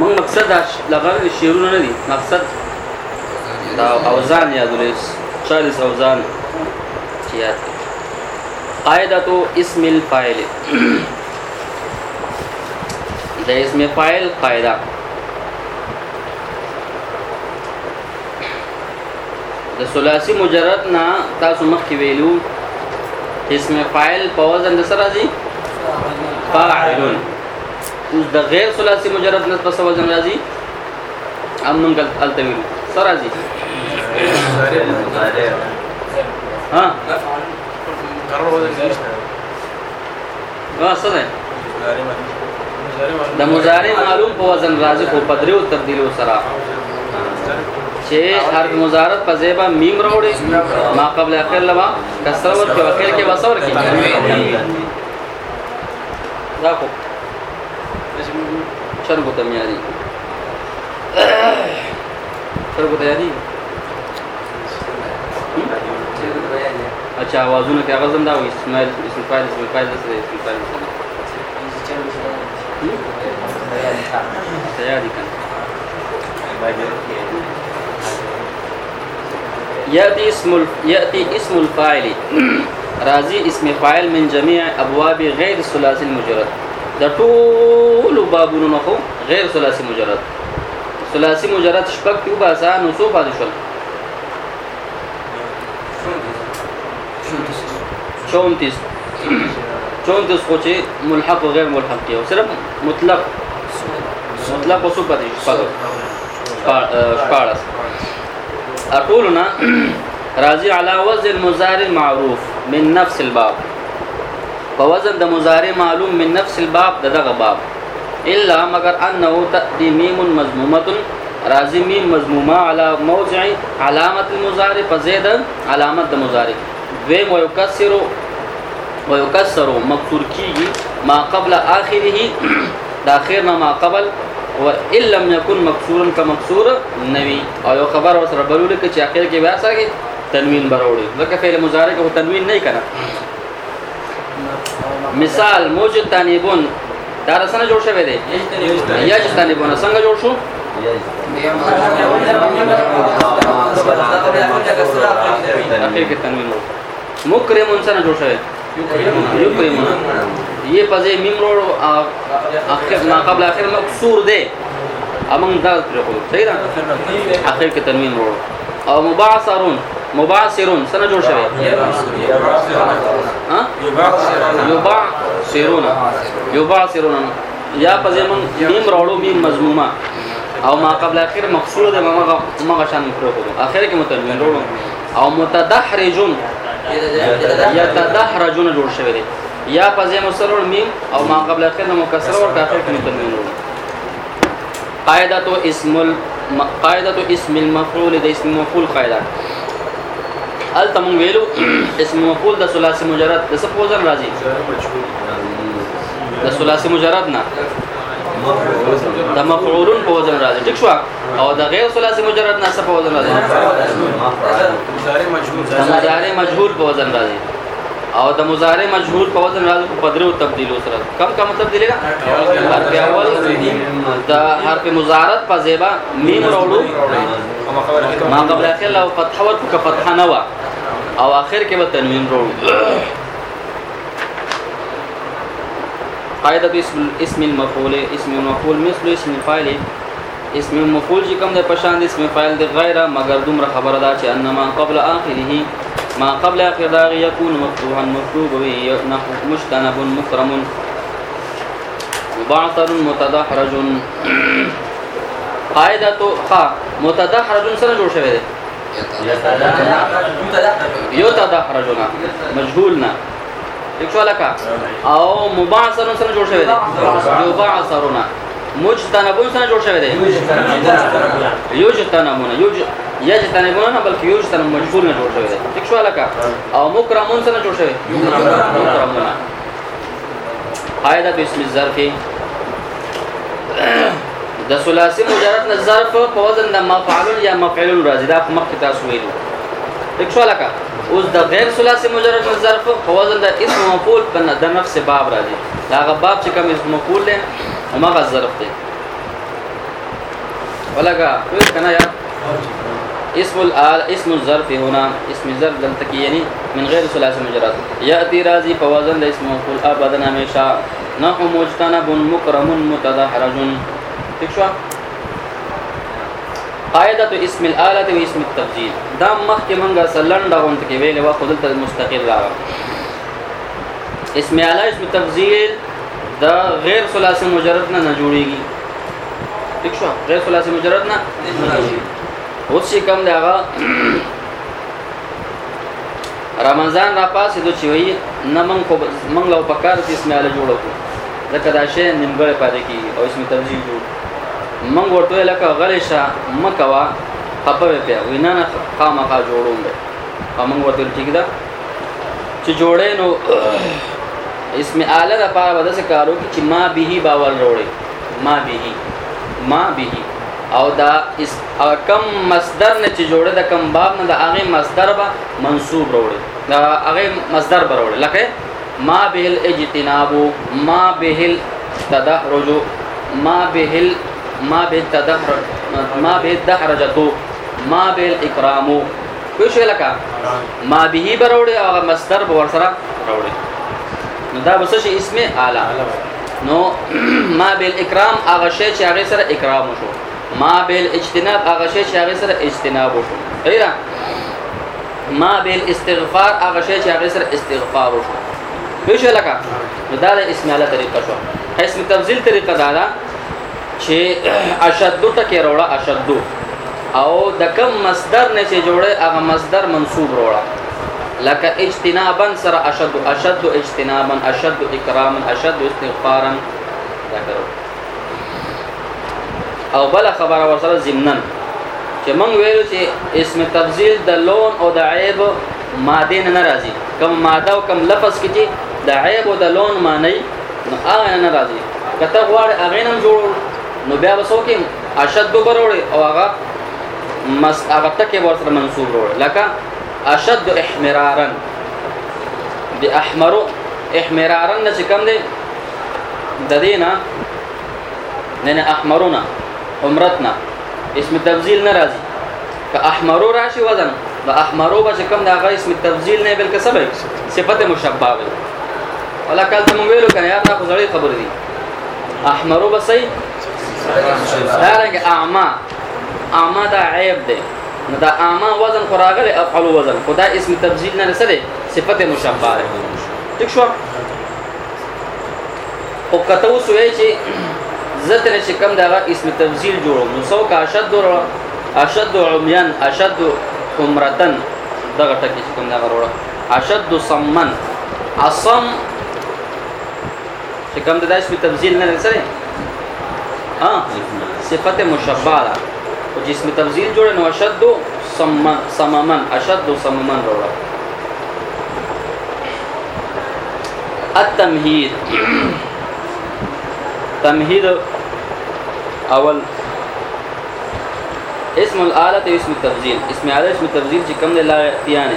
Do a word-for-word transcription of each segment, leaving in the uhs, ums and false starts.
موږ مقصد لغه شیرونه نه دي مقصد دا اوزان یادولې چالیس اوزان یاد قاعده اسم الفاعل د اسم فاعل قاعده د ثلاثي مجرد نه تاسو مخکې ویلو اسم فاعل په وزن د سره راځي فاعلون اوس د غیر ثلاثي مجرد نه په وزن راځي امن قال التویل سره راځي ها قرار وزن نشته ها سره د مضارع معلوم په وزن راځي خو په دریو تبدیلو سره چې حرف مضارع په ځای میم راوړي ما قبل اخر لبا کسر ور کې اخر کې وسور کې دا کو شرب تمیاری شرب تیاری اچھا आवाजونه کې غزم دا وي اسماعیل اسم فاعل اسم فاعل سره اسم فاعل تیاری کړه يأتي اسم ال... يأتي اسم الفاعل راضي اسم فاعل من جميع ابواب غير الثلاثي المجرد د ټول بابونو نه غیر ثلاثي مجرد ثلاثي مجرد شپږ یو باسا نو څو باندې شول چونتیس چونتیس خو چې ملحق او غیر ملحق دی او صرف مطلق مطلق اوسو پاتې شپږ شپاړس اقولنا راضي على وزن مضارع معروف من نفس الباب فوزن د مضارع معلوم من نفس الباب دغه باب الا مگر انه تاتي ميم مضمومه راضي ميم مضمومه على موضع علامه المضارع فزيد علامه د مضارع و ويكسر ويكسر مكسور کیږي ما قبل اخره د اخرنا ما قبل وان لم يكن مكسورا كمكسور نوي او یو خبر وسره بلول کې چې اخر کې بیا سره تنوین براوړي ځکه فعل مضارع کو تنوین نه کنا مثال موجود تانیبون دا رسنه جوړ شوی دی یاج تانیبون څنګه جوړ شو اخر کې تنوین مکرمون څنګه جوړ شوی یکرمون یہ پزے میم روڑو اخر ما قبل اخر مکسور دے امن دا پرخو صحیح ده اخر کې تنوین روڑو او مبعثرون مبعثرون سنه جوړ شوی ها یبعثرون یبعثرون یا پزے من میم روڑو میم مضمومه او ما قبل اخر مکسور دے ما ما شان پرخو اخر کې متنوین روڑو او متدحرجون یتدحرجون جوړ شوی دی یا پزې مسرور میم او ما قبل اخر مکسر او اخر کې تنوین قاعده اسم ال قاعده اسم المفعول د اسم مفعول قاعده ال تم ویلو اسم مفعول د ثلاثي مجرد د څه په وزن راځي د ثلاثي مجرد نه د مفعولون په وزن راځي ټیک شو او د غیر ثلاثي مجرد نه څه په وزن راځي مضارع مجهول مضارع مجهول په وزن راځي او د مضارع مجهول په وزن راځي په درو تبدیلو سره کم کم تبدیلی نه حرف اول د حرف مضارع په زیبا میم راوړو ما قبل اخر لو فتح ورته ک فتح نه وا او اخر کې به تنوین راوړو قاعده اسم اسم المفعول اسم المفعول مثل اسم الفاعل اسم المفعول چې کوم د پشان د اسم فاعل د غیر مگر دومره خبره ده چې انما قبل اخره ما قبل اخر داغ يكون مفتوحا مفتوح به نحو مجتنب مكرم مبعثر متدحرج قاعده خ متدحرج سره جوړ شوی دی يتدحرجنا مجهولنا اکشوالکا او مبعثر سره جوړ شوی دی يبعثرنا مجتنبون سره جوړ شوی دی یوجتنبون یوج یجتنبون نه بلکې یوجتنب مجهول نه جوړ شوی دی ٹھیک شو الکا او مکرمون سره جوړ شوی مکرمون قاعده اسم الظرف د ثلاثي مجرد نه ظرف په وزن د مفعول یا مفعول راځي دا مخکې تاسو ویلو ٹھیک شو الکا اوس د غیر ثلاثي مجرد نه ظرف په وزن د اسم مفعول په د نفس باب راځي دا غ باب چې کوم اسم مفعول له هغه ظرف دی ولگا کوئی کنا یا اسم الآل اسم الظرف هنا اسم الظرف دلتکی یعنی من غیر ثلاثی مجرد یأتی راضی فوازن دا اسم مفعول ابدا ہمیشہ نحو مجتنب مکرم متدحرج ٹھیک شو قاعدة اسم الآلة و اسم التفضيل دا مخ کې منګه سلنډه غونډه کې ویلې وا خودل ته مستقل راغ اسم آلة اسم تفضيل دا غیر ثلاثی مجرد نه نه جوړيږي ٹھیک شو غیر ثلاثی مجرد نه اوس چې کوم دا رمضان را پاسې د چوي نه من کو من لو پکار چې اسم آلة جوړو ځکه دا شی نیمګړی پاتې کی او اسم تفضيل جوړ من ورته لکه غلیشا مکوا خپه په وینا نه خامخا جوړوم به هم ورته ټیک ده چې جوړې نو اسم آلة د پاره ودا څه کارو چې ما به باور وروړي ما به ما به او دا اس کم مصدر نه چې جوړه د کم باب نه د هغه مصدر به منصوب وروړي دا هغه مصدر وروړي لکه ما به الاجتناب ما به التدحرج ما به ما به التدحرج ما به الدحرجتو ما به الاکرام کوم شی لکه ما به وروړي او مصدر به ورسره وروړي نو دا بس شي اسم آلة نو ما بالاکرام هغه شی چې هغه سره اکرام وشو ما بالاجتناب هغه شی چې هغه سره اجتناب وشو ایرا ما بالاستغفار هغه شی چې هغه سره استغفار وشو به شي لکه نو دا د اسم آلة طریقه شو اسم تفضیل طریقه دا ده چې اشد ټکی وروړه اشد او د کم مصدر نه چې جوړه هغه مصدر منصوب وروړه لك اجتنابا سر اشد اشد اجتنابا اشد اکراما اشد استغفارا ذکرو او بل خبره ورسره ضمنن چې مونږ ویلو چې اسم تفضیل د لون او د عیب ماده نه ناراضي کوم ماده او کوم لفظ کې چې د عیب او د لون معنی نو هغه نه ناراضي کته غواړي هغه نم جوړ نو بیا وسو کې اشد وروړي او هغه مس هغه ټکی ورسره منصوب وروړي لکه اشد احمرارا باحمر احمرارا چې کوم دی د دینه نه نه احمرنا عمرتنا اسم تفضیل ناراضي که احمرو راشي وزن د احمرو به کوم دا غي اسم تفضیل نه بلکې سبب صفت مشبہ وي ولا کله موږ ویلو کنه یار دا خو ځړې خبر دي احمرو به صحیح دا رنګ اعما اعما دا عیب دی نو دا اعما وزن خراغله افعل وزن خدا اسم تفضیل نه رسله صفت مشبہ ده ٹھیک شو او کته وسوي چې زتر چې کوم دا اسم تفضیل جوړو نو سو کا اشد اشد عميان اشد عمرتن دغه ټکی چې کوم دا وروړه اشد صمن اصم چې کوم دا اسم تفضیل نه رسله ها صفت مشبہ ده او جسم تفضیل جوړه نو اشد صمم صممن اشد صممن وروړه التمهید تمهید اول اسم الآلة اسم التفضیل اسم آلة اسم التفضیل چې کوم دی لا اختیانه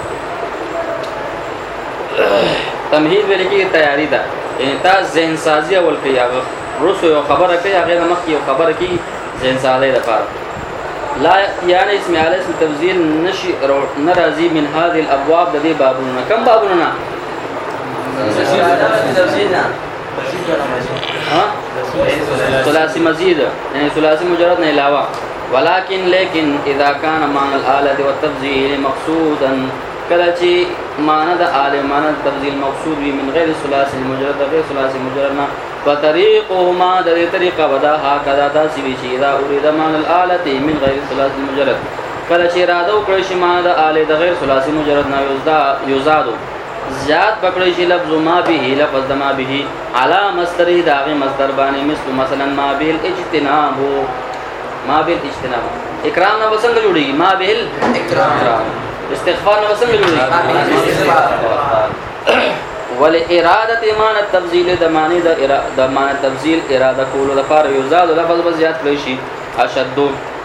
تمهید ویل کې تیاری ده یعنی تا ذهن سازی اول کې هغه رسو یو خبره کوي هغه مخ یو خبره کوي ذهن سازی ده فار لا اختیانه اسم آلة اسم التفضیل نشي ناراضي من هذه الابواب د دې بابونه کم بابونه ها ثلاثي مزيد يعني ثلاثي مجرد نه علاوه ولكن لكن اذا كان معنى الاله والتفضيل مقصودا کله چې معنی د اله معنی تفضیل مقصود وي من غیر ثلاثي مجرد غیر ثلاثي مجرد نه وطريقهما د دې طریقه ودا هکذا دا سی وی چې اذا اريد معنى الاله من غیر ثلاثي مجرد کله چې اراده وکړي چې معنی د اله د غیر ثلاثي مجرد نه یزدا یزادو زیاد پکړی شي لفظ ما به لفظ ما به علا مصدر داغه مصدر باندې مثل مثلا ما به الاجتناب ما به الاجتناب اکرام نو وسنګ جوړي ما به الاکرام استغفار نو وسنګ جوړي ول اراده ایمان التفضیل د معنی د اراده د معنی تفضیل اراده کول د فار یزاد لفظ به زیات کړی شي اشد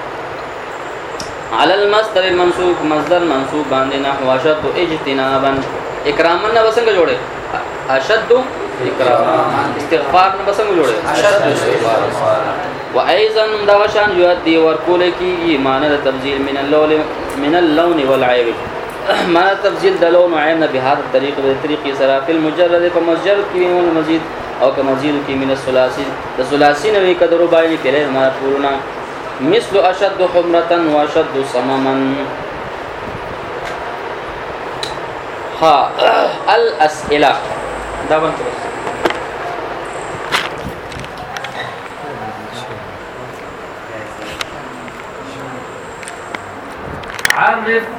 على المصدر المنصوب مصدر منصوب باندې نحو اشد اجتنابا اکرامن نو وسنګ جوړي اشد اکراما استغفار نه بسنګ جوړه اشد استغفار و ايضا دوشان يؤدي ورکول کی معنی تبذیل من اللون من اللون والعيب معنی تبذیل د لون و عین به هذا الطريق بالطريق سرا في المجرد فمسجد کی المزيد او كمزيد کی من الثلاثي الثلاثي نوی قدر باین کله ما پورنا مثل اشد حمرة واشد صمما ها الاسئله دا باندې عرف